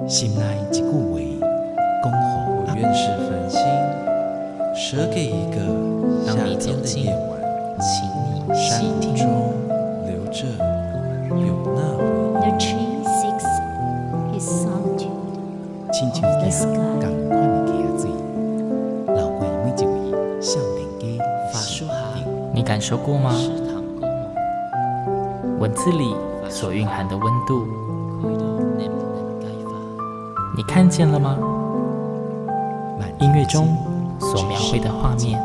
心内一句话，讲好我愿是繁星，舍给一个夏天的夜晚， 请你山细听。 中留着有那回 The tree seeks his solitude 亲像 of the 行 sky. 同款的溪水，流过每一位少年家法树下你感受过吗？ 池塘沟梦， 文字里所蕴含的温度， 开到你不能解法。 你看见了吗？ 慢音乐中所描绘的画面，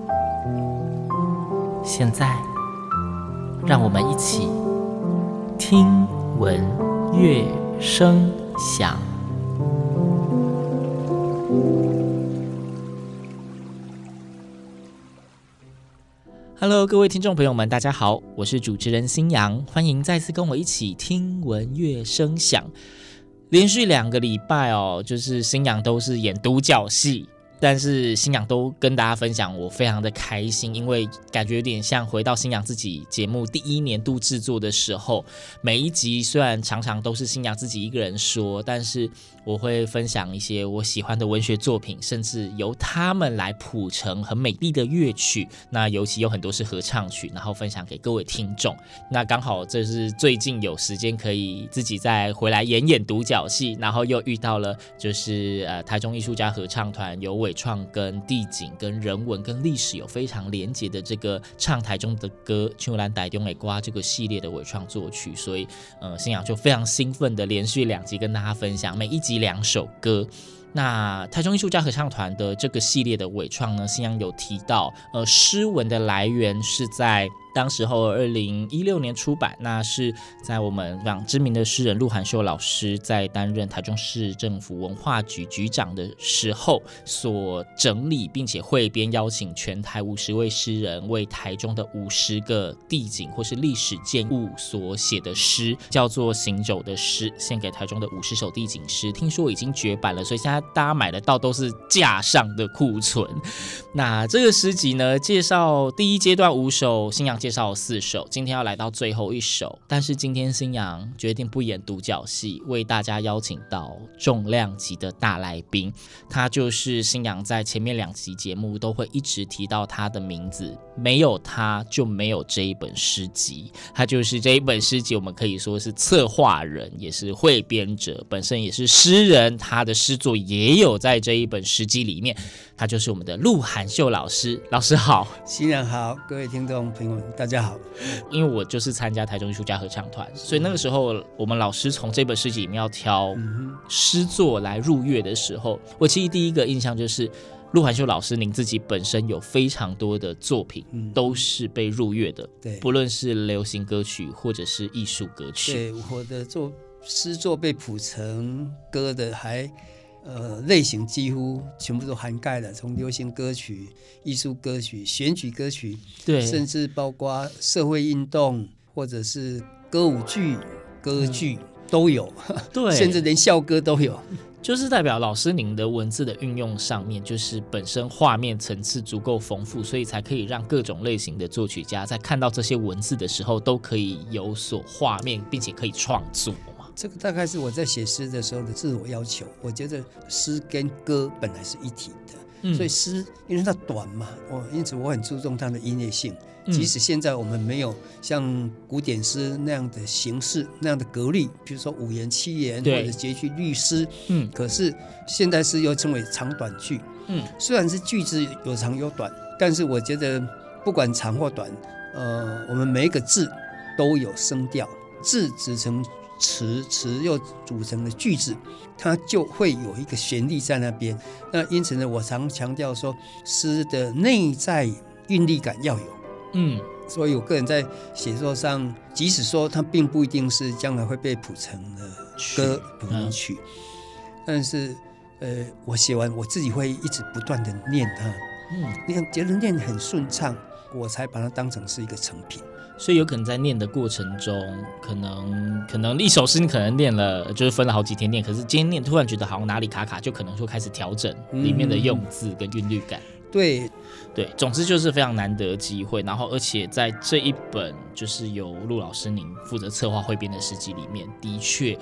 现在让我们一起听闻乐声响。Hello， 各位听众朋友们，大家好，我是主持人新阳，欢迎再次跟我一起听闻乐声响。连续2个礼拜哦，就是新阳都是演独角戏，但是新阳都跟大家分享，我非常的开心，因为感觉有点像回到新阳自己节目第1年度制作的时候，每一集虽然常常都是新阳自己一个人说，但是我会分享一些我喜欢的文学作品，甚至由他们来谱成很美丽的乐曲，那尤其有很多是合唱曲，然后分享给各位听众。那刚好这是最近有时间可以自己再回来演独角戏，然后又遇到了就是台中艺术家合唱团有伟创跟地景跟人文跟历史有非常连结的这个唱台中的歌像咱台中的歌这个系列的伟创作曲，所以新阳就非常兴奋的连续2集跟大家分享，每一集2首歌。那台中艺术家合唱团的这个系列的伟创呢，新阳有提到诗文的来源是在当时候2016年出版，那是在我们非常知名的诗人陆涵秀老师在担任台中市政府文化局局长的时候所整理并且汇编，邀请全台50位诗人为台中的50个地景或是历史建物所写的诗，叫做行走的诗，献给台中的50首地景诗，听说已经绝版了，所以现在大家买得到都是架上的库存。那这个诗集呢，介绍第一阶段5首，新阳介绍了4首，今天要来到最后1首，但是今天新阳决定不演独角戏，为大家邀请到重量级的大来宾，他就是新阳在前面2集节目都会一直提到他的名字，没有他就没有这一本诗集，他就是这一本诗集我们可以说是策划人，也是汇编者，本身也是诗人，他的诗作也有在这一本诗集里面，他就是我们的陆涵秀老师。老师好。 新人好，各位听众朋友们大家好。 因为我就是参加台中艺术家合唱团，所以那个时候我们老师从这本诗集里面要挑诗作来入乐的时候，我其实第一个印象就是陆涵秀老师您自己本身有非常多的作品都是被入乐的， 对， 不论是流行歌曲或者是艺术歌曲。 对，我的诗作被谱成歌的还类型几乎全部都涵盖了，从流行歌曲、艺术歌曲、选举歌曲， 对， 甚至包括社会运动或者是歌舞剧、歌剧都有， 对， 甚至连校歌都有。 就是代表老师您的文字的运用上面，就是本身画面层次足够丰富，所以才可以让各种类型的作曲家在看到这些文字的时候都可以有所画面，并且可以创作嘛。 这个大概是我在写诗的时候的自我要求。我觉得诗跟歌本来是一体的，所以诗因为它短嘛，因此我很注重它的音乐性。即使现在我们没有像古典诗那样的形式、那样的格律，比如说5言、7言或者截句律诗，可是现代诗又称为长短句。虽然是句子有长有短，但是我觉得不管长或短，我们每一个字都有声调，字组成词，词又组成了句子，它就会有一个旋律在那边。那因此呢，我常强调说，诗的内在韵律感要有。所以我个人在写作上，即使说它并不一定是将来会被谱成的歌、谱成曲，但是我写完我自己会一直不断的念它，觉得念很顺畅，我才把它当成是一个成品。 所以有可能在念的过程中，可能一首诗你可能念了，就是分了好几天念，可是今天念突然觉得好像哪里卡卡，就可能说开始调整里面的用字跟韵律感。 对， 总之就是非常难得的机会，然后而且在这一本就是由陆老师您负责策划汇编的诗集里面，的确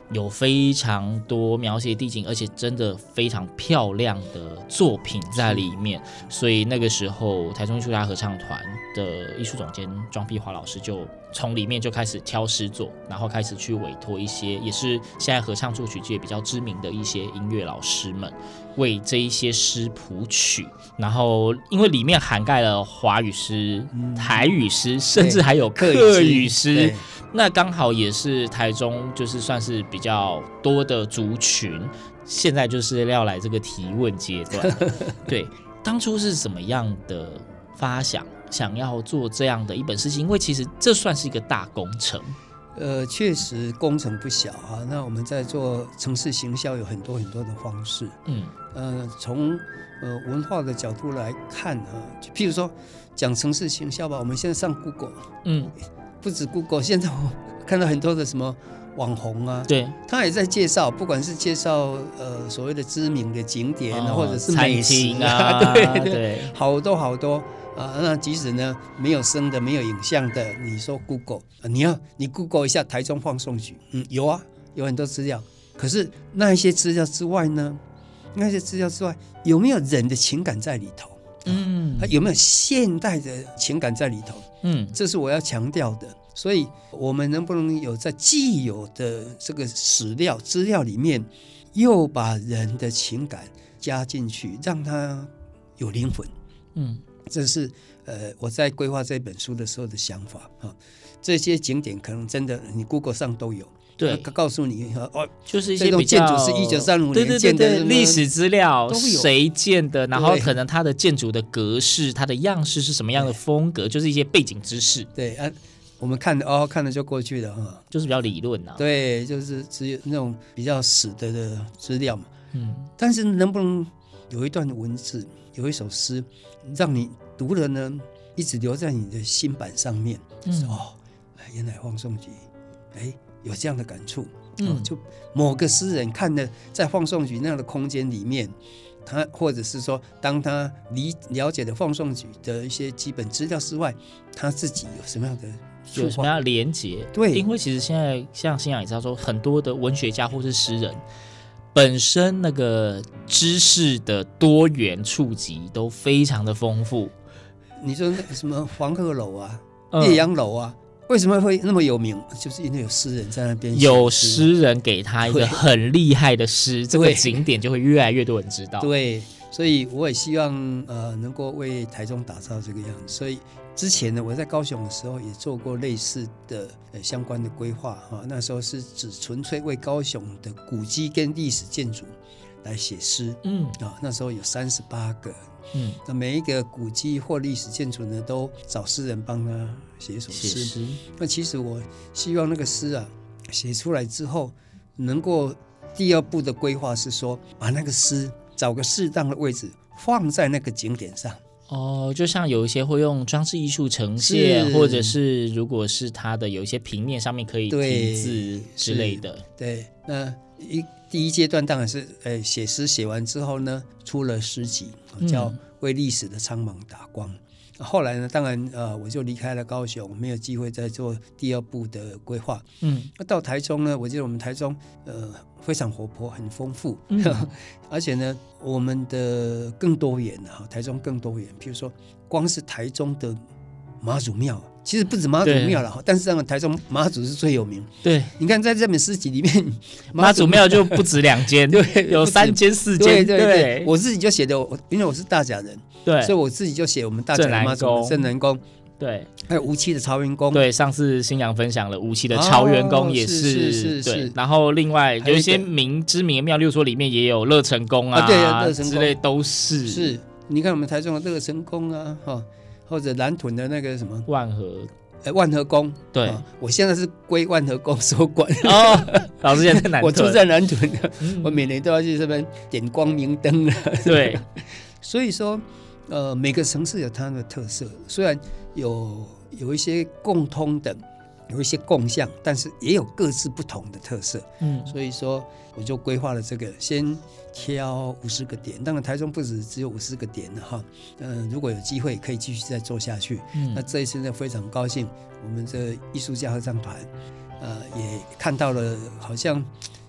有非常多描写地景，而且真的非常漂亮的作品在里面。所以那个时候，台中艺术家合唱团的艺术总监庄碧华老师就从里面就开始挑诗作，然后开始去委托一些也是现在合唱作曲界比较知名的一些音乐老师们为这一些诗谱曲。然后因为里面涵盖了华语诗、台语诗，甚至还有客语诗，那刚好也是台中就是算是比较多的族群，现在就是要来这个提问阶段。对，当初是什么样的发想，想要做这样的一本诗集？因为其实这算是一个大工程。 确实工程不小啊。那我们在做城市行销有很多很多的方式。从文化的角度来看啊，譬如说讲城市行销吧，我们现在上 Google，不止 Google， 现在我看到很多的什么网红啊，对，他也在介绍，不管是介绍所谓的知名的景点啊，或者是美食啊，对，好多好多那即使呢没有声的、没有影像的，你说 Google， 你 Google 一下台中放送局，有啊，有很多资料。可是那一些资料之外呢，有没有人的情感在里头？有没有现代的情感在里头？这是我要强调的。所以我们能不能有在既有的这个史料资料里面，又把人的情感加进去，让它有灵魂？这是我在规划这本书的时候的想法。这些景点可能真的你 Google 上都有。对，告诉你就是一些比较这栋建筑是1935年建的， 历史资料谁建的，然后可能它的建筑的格式、它的样式是什么样的风格，就是一些背景知识。 对我们看了就过去了就是比较理论啊。 对，就是只有那种比较死的资料嘛。但是能不能有一段文字，有一首诗，让你读了呢，一直留在你的心板上面？原来放送局，有这样的感触。就某个诗人看了在放送局那样的空间里面，他或者是说当他了解了放送局的一些基本资料之外，他自己有什么样的连结？对，因为其实现在像新阳也知道说，很多的文学家或是诗人本身那个知识的多元触及都非常的丰富。 你说那什么黄鹤楼啊、岳阳楼啊，为什么会那么有名？就是因为有诗人在那边， 有诗人给他一个很厉害的诗，这个景点就会越来越多人知道。对， 所以我也希望能够为台中打造这个样子。所以之前呢，我在高雄的时候也做过类似的相关的规划那时候是只纯粹为高雄的古迹跟历史建筑来写诗。那时候有38个。那每一个古迹或历史建筑呢，都找诗人帮他写一首诗。那其实我希望那个诗写出来之后，能够第二步的规划是说，把那个诗找个适当的位置放在那个景点上。 就像有一些会用装置艺术呈现，或者是如果是它的有一些平面上面可以题字之类的。 对，那第一阶段当然是写诗，写完之后呢，出了诗集，叫《为历史的苍茫打光》。后来呢，当然我就离开了高雄，没有机会再做第二步的规划。那到台中呢，我觉得我们台中非常活泼，很丰富，而且呢，我们的更多元台中更多元。譬如说，光是台中的妈祖庙，其实不止妈祖庙了，但是台中妈祖是最有名。对，你看在这本诗集里面， 妈祖庙就不止2间，对，有3间4间。 对，我自己就写的，因为我是大甲人，对，所以我自己就写我们大甲的妈祖镇南宫。对，还有无期的朝元宫。 对，上次新阳分享了无期的朝元宫也是，对。然后另外有一些知名的庙，例如说里面也有乐成宫啊， 对，乐成宫之类都是。 是，你看我们台中的乐成宫啊，或者南屯的那个什么万和宫。对，我现在是归万和宫所管。 老师现在在南屯， 我住在南屯的，我每年都要去这边点光明灯。对，所以说每个城市有它的特色，虽然有一些共通的，有一些共项，但是也有各自不同的特色。所以说我就规划了这个，先挑50个点。当然台中不只有50个点哈，如果有机会可以继续再做下去。那这一次呢，非常高兴，我们这艺术家合唱团也看到了好像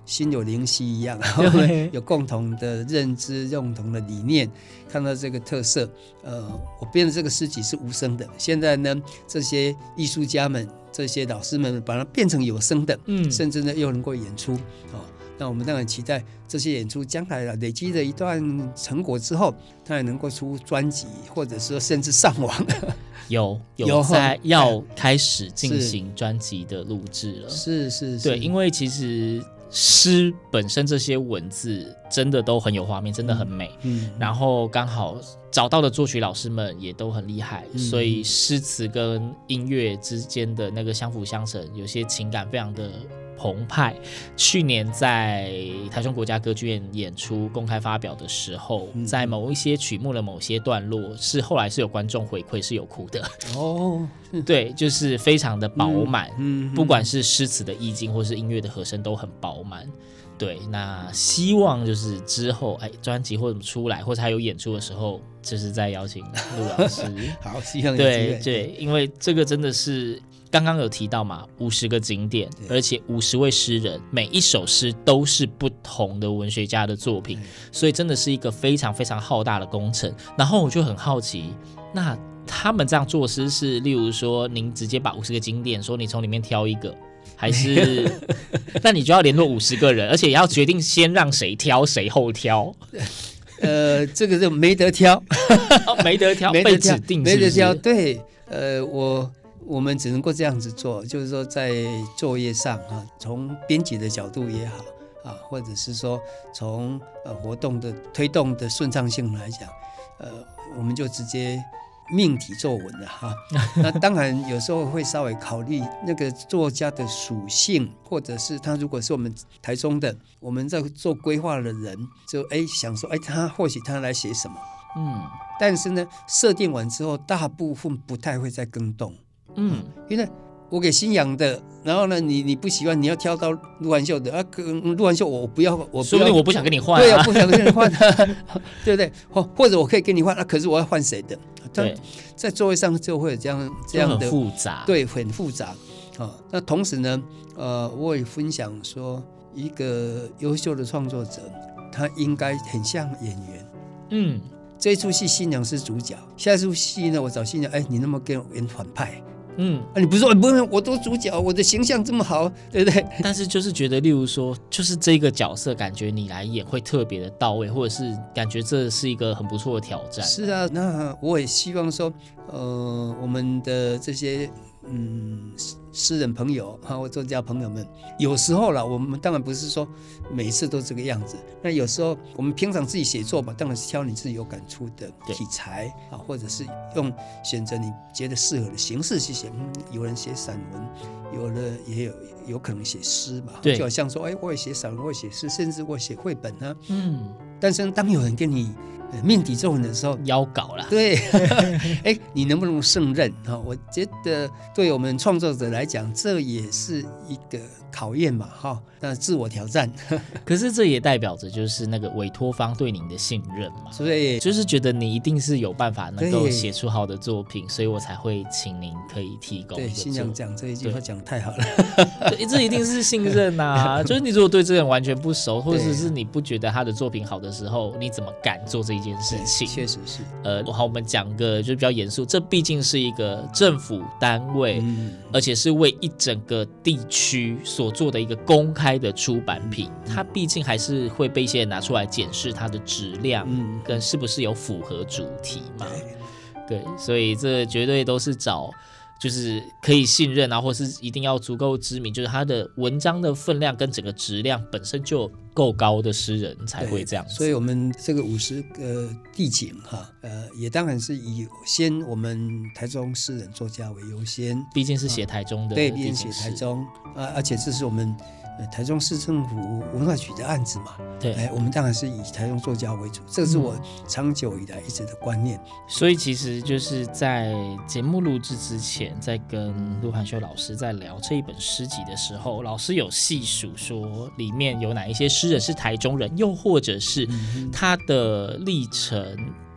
心有灵犀一样， 对有共同的认知、共同的理念，看到这个特色。我编的这个诗集是无声的，现在呢，这些艺术家们、这些老师们把它变成有声的，甚至呢又能够演出。那我们当然期待这些演出将来累积了一段成果之后，它也能够出专辑，或者说甚至上网。 有在要开始进行专辑的录制了。是，对，因为其实诗本身这些文字真的都很有画面，真的很美。然后刚好找到的作曲老师们也都很厉害，所以诗词跟音乐之间的那个相辅相成，有些情感非常的澎湃。去年在台中国家歌剧院演出公开发表的时候，在某一些曲目的某些段落，是后来是有观众回馈是有哭的。对，就是非常的饱满，不管是诗词的意境或是音乐的和声都很饱满。对，那希望就是之后专辑或者出来，或者还有演出的时候，就是再邀请陆老师。 好，希望有机会。 对，因为这个真的是刚刚有提到嘛，50个景点，而且50位诗人，每一首诗都是不同的文学家的作品，所以真的是一个非常非常浩大的工程。然后我就很好奇，那他们这样做诗是，例如说，您直接把50个景点说你从里面挑一个，还是那你就要联络50个人，而且也要决定先让谁挑，谁后挑。 这个就没得挑， 没得挑，被指定是不是？ 没得挑。对，我们只能够这样子做，就是说在作业上从编辑的角度也好或者是说从活动的推动的顺畅性来讲，我们就直接命题作文了那当然有时候会稍微考虑那个作家的属性，或者是他如果是我们台中的，我们在做规划的人就想说他或许他来写什么，但是呢设定完之后大部分不太会再更动，因为我给新阳的，然后呢你不喜欢，你要挑到陆汉秀的陆汉秀我不要， 说不定我不想跟你换对，我不想跟你换对不对？或者我可以跟你换可是我要换谁的？在座位上就会有这样的很复杂， 对，很复杂那同时呢我也分享说，一个优秀的创作者他应该很像演员，这一出戏新娘是主角，下一出戏呢我找新娘，你能不能给我演反派？你不是说不用，我都主角，我的形象这么好，对不对？ 但是就是觉得，例如说，就是这个角色，感觉你来演会特别的到位，或者是感觉这是一个很不错的挑战。 是啊，那我也希望说，我们的这些诗人朋友或作家朋友们，有时候啦，我们当然不是说每次都这个样子。那有时候我们平常自己写作吧，当然是挑你自己有感触的题材或者是选择你觉得适合的形式去写。有人写散文，有的也有可能写诗嘛。就好像说，我也写散文，我也写诗，甚至我写绘本啊。但是当有人跟你命题作文的时候， 邀稿啦， 对，你能不能胜任我觉得对我们创作者来讲，这也是一个考验嘛那自我挑战。 可是这也代表着就是那个委托方对您的信任嘛， 所以就是觉得你一定是有办法能够写出好的作品，所以我才会请您可以提供一个。对， 新娘讲这一句话讲太好了。 对，这一定是信任啊。就是你如果对这个人完全不熟，或者是你不觉得他的作品好的时候，你怎么敢做这一件事情？ 确实是。 好，我们讲个就是比较严肃，这毕竟是一个政府单位，而且是为一整个地区所做的一个公开的出版品，它毕竟还是会被一些人拿出来检视它的质量，跟是不是有符合主题嘛？对，所以这绝对都是找就是可以信任或是一定要足够知名，就是他的文章的分量跟整个质量本身就够高的诗人才会这样子。 所以我们这个50个地景也当然是以先我们台中诗人作家为优先， 毕竟是写台中的， 对，毕竟写台中而且这是我们台中市政府文化局的案子嘛， 对， 我们当然是以台中作家为主，这是我长久以来一直的观念。 所以其实就是在节目录制之前，在跟陆汉修老师在聊这一本诗集的时候，老师有细数说里面有哪一些诗人是台中人，又或者是他的历程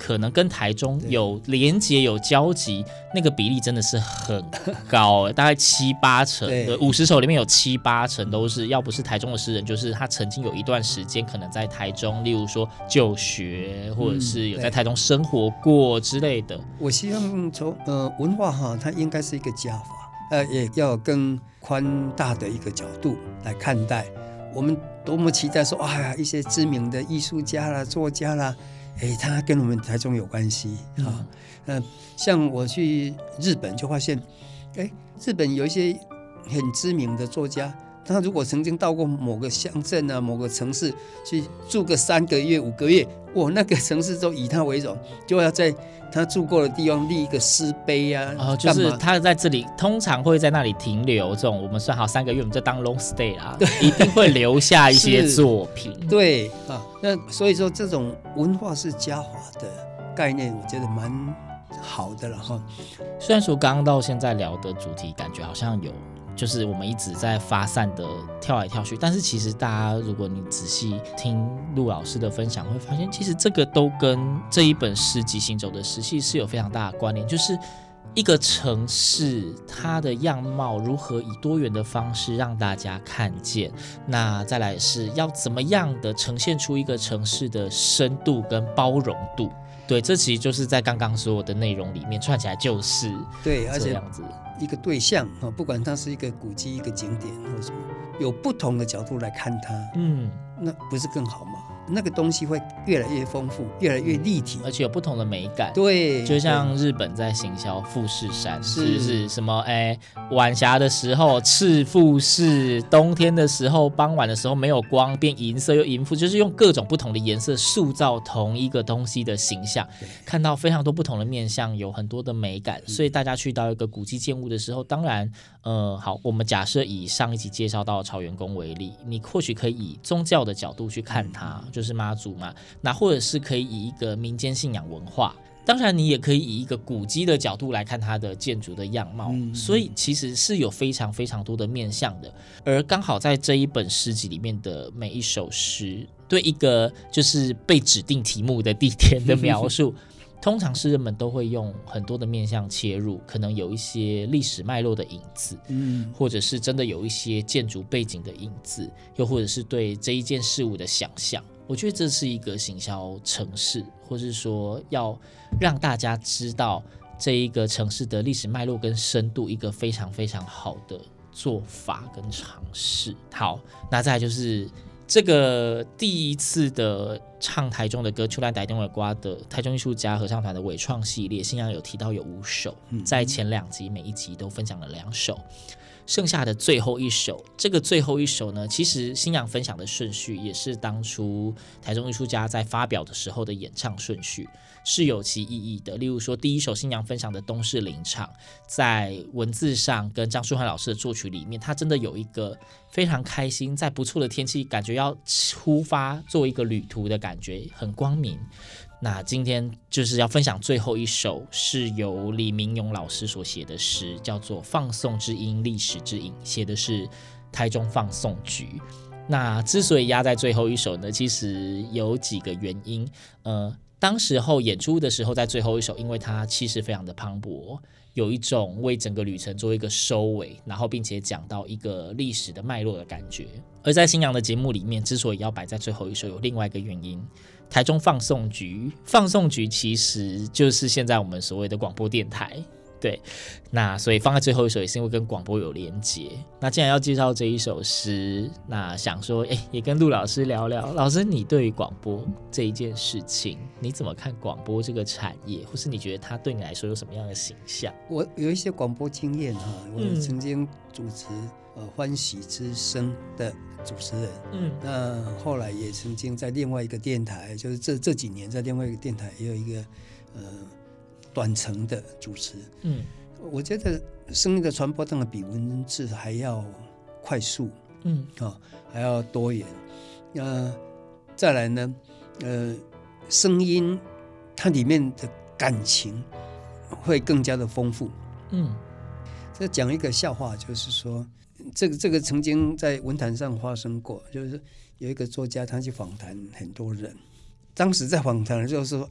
可能跟台中有连结有交集，那个比例真的是很高，大概7-8成，对，50首里面有7-8成都是，要不是台中的诗人，就是他曾经有一段时间可能在台中，例如说就学，或者是有在台中生活过之类的。 我希望从文化哈，它应该是一个加法，也要更宽大的一个角度来看待。我们多么期待说，哎呀，一些知名的艺术家啦、作家啦，他跟我们台中有关系啊。像我去日本就发现，日本有一些很知名的作家，他如果曾经到过某个乡镇啊、某个城市去住个3个月、5个月，那个城市都以他为荣，就要在他住过的地方立一个诗碑啊。 就是他在这里通常会在那里停留，这种我们算好3个月，我们就当 long stay 啦，一定会留下一些作品。 对啊，那所以说这种文化是加法的概念，我觉得蛮好的了哈。 虽然说刚刚到现在聊的主题，感觉好像有。就是我们一直在发散的跳来跳去，但是其实大家如果你仔细听陆老师的分享，会发现其实这个都跟这一本诗集行走的诗其实是有非常大的关联，就是一个城市它的样貌如何以多元的方式让大家看见，那再来是要怎么样的呈现出一个城市的深度跟包容度。对，这其实就是在刚刚所有的内容里面串起来就是对，而且这样子一个对象，不管它是一个古迹、一个景点或什么，有不同的角度来看它，那不是更好吗？那个东西会越来越丰富，越来越立体， 而且有不同的美感。 对， 就像日本在行销富士山，是什么？晚霞的时候赤富士，冬天的时候傍晚的时候没有光变银色又银富，就是用各种不同的颜色塑造同一个东西的形象，看到非常多不同的面向，有很多的美感。所以大家去到一个古迹建物的时候，当然好，我们假设以上一集介绍到的朝元宫为例，你或许可以以宗教的角度去看它，就是妈祖嘛，那或者是可以以一个民间信仰文化，当然你也可以以一个古迹的角度来看它的建筑的样貌，所以其实是有非常非常多的面向的。而刚好在这一本诗集里面的每一首诗，对一个就是被指定题目的地点的描述通常诗人们都会用很多的面向切入，可能有一些历史脉络的影子，或者是真的有一些建筑背景的影子，又或者是对这一件事物的想象。我觉得这是一个行销城市，或是说要让大家知道这一个城市的历史脉络跟深度，一个非常非常好的做法跟尝试。好，那再来就是这个第一次的唱台中的歌《秋兰台中的瓜》的台中艺术家合唱团的伪创系列，新阳有提到有5首，在前2集每一集都分享了2首，剩下的最后一首，这个最后一首呢，其实新阳分享的顺序也是当初台中艺术家在发表的时候的演唱顺序，是有其意义的。例如说第一首新阳分享的东势林场，在文字上跟张书涵老师的作曲里面，他真的有一个非常开心，在不错的天气感觉要出发做一个旅途的感觉，很光明。那今天就是要分享最后一首，是由李明勇老师所写的诗，叫做《放送之音，历史之影》，写的是台中放送局。那之所以压在最后一首呢，其实有几个原因。当时候演出的时候，在最后一首，因为它气势非常的磅礴，有一种为整个旅程做一个收尾，然后并且讲到一个历史的脉络的感觉。而在新阳的节目里面，之所以要摆在最后一首，有另外一个原因。台中放送局，放送局其实就是现在我们所谓的广播电台，对，那所以放在最后一首也是因为跟广播有连结。那既然要介绍这一首诗，那想说也跟陆老师聊聊，老师你对于广播这一件事情，你怎么看广播这个产业，或是你觉得它对你来说有什么样的形象？ 我有一些广播经验哈，我曾经主持欢喜之声的主持人，那后来也曾经在另外一个电台，就是这几年在另外一个电台也有一个短程的主持，我觉得声音的传播当然比文字还要快速，还要多元。再来呢，声音它里面的感情会更加的丰富。再讲一个笑话，就是说，这个曾经在文坛上发生过，就是有一个作家他去访谈很多人，当时在访谈的时候说，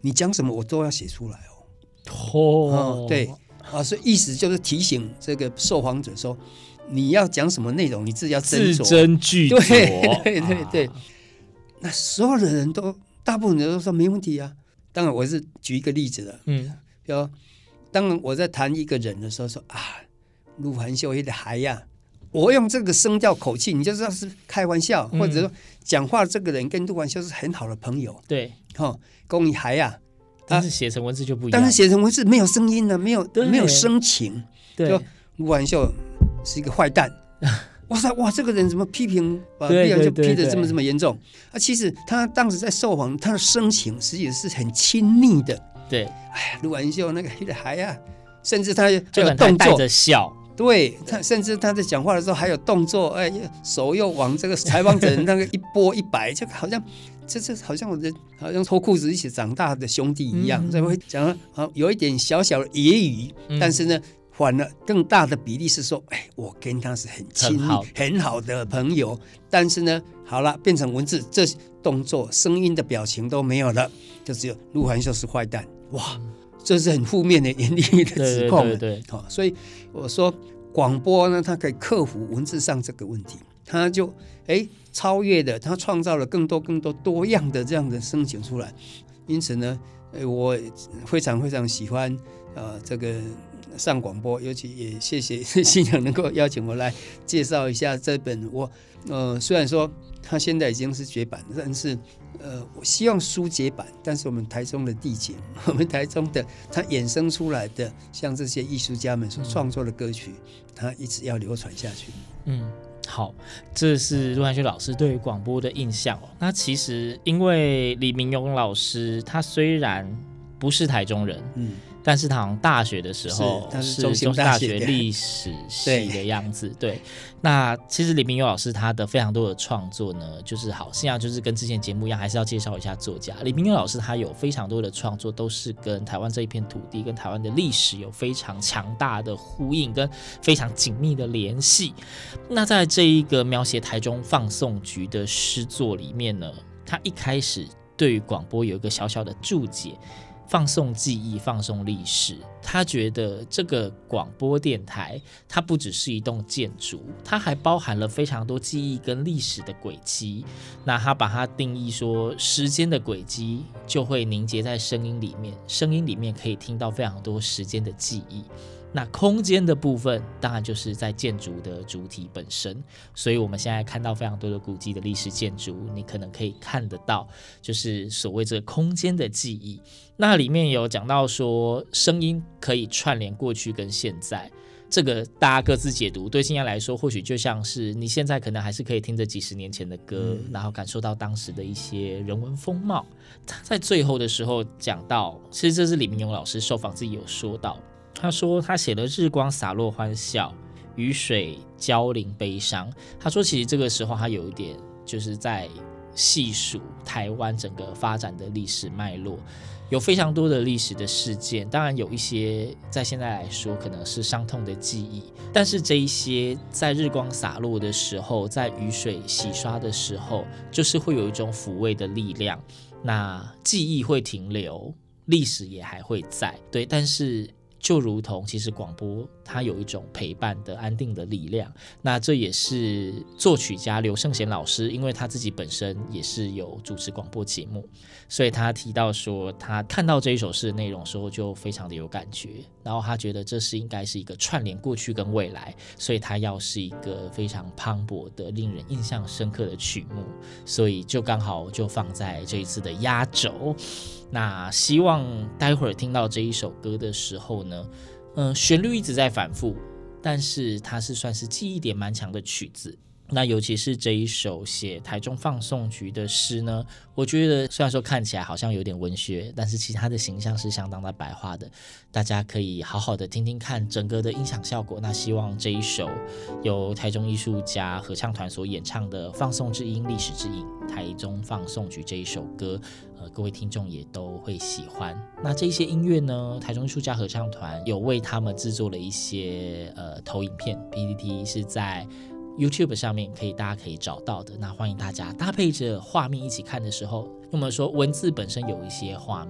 你讲什么我都要写出来哦。对啊，所以意思就是提醒这个受访者说，你要讲什么内容，你自己要斟酌， 字斟句酌。 对。那所有的人都，大部分人都说没问题啊。当然，我是举一个例子了。比如当然我在谈一个人的时候说啊，鹿晗秀的孩呀，我用这个声调口气，你就知道是开玩笑，或者说讲话这个人跟鹿晗秀是很好的朋友。 对， 公益孩呀。 但是写成文字就不一样。 但是写成文字没有声音呢，没有声情。 对， 就鹿晗秀是一个坏蛋。哇，这个人怎么批评，把别人就批得这么严重啊？其实他当时在受访，他的声情实际是很亲昵的。 对， 哎呀，鹿晗秀那个孩呀，甚至他就有动作， 带着笑。 对，他甚至他在讲话的时候还有动作，哎，手又往这个采访者那个一拨一摆，就好像这好像好像脱裤子一起长大的兄弟一样，所以会讲有一点小小的揶揄，但是呢。反而更大的比例是说，哎，我跟他是很亲密、很好的朋友，但是呢，好了，变成文字，这动作、声音的表情都没有了，就只有鹿晗秀是坏蛋，哇，这是很负面的、严厉的指控。对，所以我说广播呢，它可以克服文字上这个问题，它就超越的，它创造了更多多样的这样的声情出来。因此呢，我非常喜欢这个。上广播，尤其也谢谢信仰能够邀请我来介绍一下这本我虽然说它现在已经是绝版，但是我希望书绝版，但是我们台中的地景，我们台中的它衍生出来的像这些艺术家们所创作的歌曲，它一直要流传下去。 好，这是鹿晗秀老师对于广播的印象那其实因为李明勇老师他虽然不是台中人，但是他好像大学的时候是中兴大学历史系的样子。对，那其实李明勇老师他的非常多的创作呢，就是好像就是跟之前节目一样，还是要介绍一下作家李明勇老师。他有非常多的创作都是跟台湾这一片土地、跟台湾的历史有非常强大的呼应，跟非常紧密的联系。那在这一个描写台中放送局的诗作里面呢，他一开始对于广播有一个小小的注解。放送记忆，放送历史。他觉得这个广播电台，它不只是一栋建筑，它还包含了非常多记忆跟历史的轨迹。那他把它定义说，时间的轨迹就会凝结在声音里面，声音里面可以听到非常多时间的记忆。那空间的部分当然就是在建筑的主体本身，所以我们现在看到非常多的古迹的历史建筑，你可能可以看得到就是所谓这个空间的记忆。那里面有讲到说声音可以串联过去跟现在，这个大家各自解读。对现在来说，或许就像是你现在可能还是可以听着几十年前的歌，然后感受到当时的一些人文风貌。他在最后的时候讲到，其实这是李明勇老师受访自己有说到，他说他写了日光洒落欢笑，雨水浇淋悲伤。他说其实这个时候他有一点就是在细数台湾整个发展的历史脉络，有非常多的历史的事件，当然有一些在现在来说可能是伤痛的记忆，但是这一些在日光洒落的时候，在雨水洗刷的时候，就是会有一种抚慰的力量。那记忆会停留，历史也还会在，对，但是就如同其实广播它有一种陪伴的安定的力量。那这也是作曲家刘圣贤老师，因为他自己本身也是有主持广播节目，所以他提到说他看到这一首诗的内容的时候就非常的有感觉，然后他觉得这是应该是一个串联过去跟未来，所以他要是一个非常磅礴的令人印象深刻的曲目，所以就刚好就放在这一次的压轴。那希望待会儿听到这一首歌的时候呢，旋律一直在反复，但是它是算是记忆点蛮强的曲子。那尤其是这一首写台中放送局的诗呢，我觉得虽然说看起来好像有点文学，但是其实它的形象是相当的白话的，大家可以好好的听听看整个的音响效果。那希望这一首由台中艺术家合唱团所演唱的《放送之音，历史之影》台中放送局这一首歌，各位听众也都会喜欢。那这一些音乐呢，台中艺术家合唱团有为他们制作了一些投影片 PPT， 是在YouTube 上面大家可以找到的。那欢迎大家搭配着画面一起看的时候，我们说文字本身有一些画面，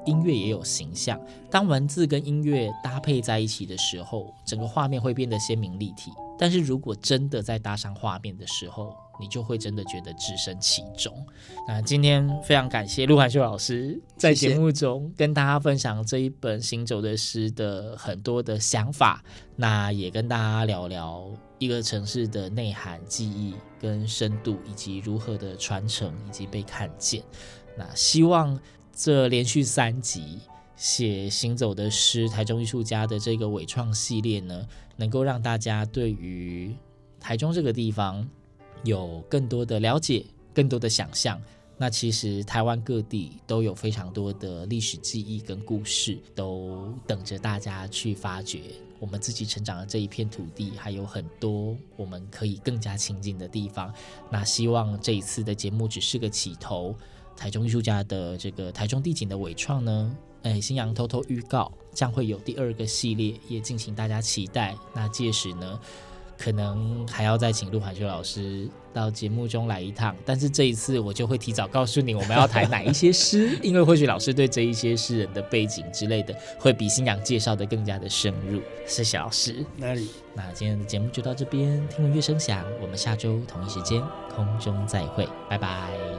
音乐也有形象。当文字跟音乐搭配在一起的时候，整个画面会变得鲜明立体。但是如果真的在搭上画面的时候，你就会真的觉得置身其中。那今天非常感谢陆汉修老师在节目中跟大家分享这一本行走的诗的很多的想法，那也跟大家聊聊一个城市的内涵、记忆跟深度，以及如何的传承以及被看见。那希望这连续3集写行走的诗台中艺术家的这个伪创系列呢，能够让大家对于台中这个地方有更多的了解，更多的想象。那其实台湾各地都有非常多的历史记忆跟故事，都等着大家去发掘。我们自己成长的这一片土地还有很多我们可以更加亲近的地方。那希望这一次的节目只是个起头，台中艺术家的这个台中地景的伪创呢，新阳偷偷预告将会有第2个系列，也敬请大家期待。那届时呢，可能还要再请陆汉修老师到节目中来一趟，但是这一次我就会提早告诉你我们要谈哪一些诗，因为或许老师对这一些诗人的背景之类的会比新阳介绍的更加的深入。谢谢老师。 哪里？ 那今天的节目就到这边，听闻乐声响，我们下周同一时间空中再会，拜拜。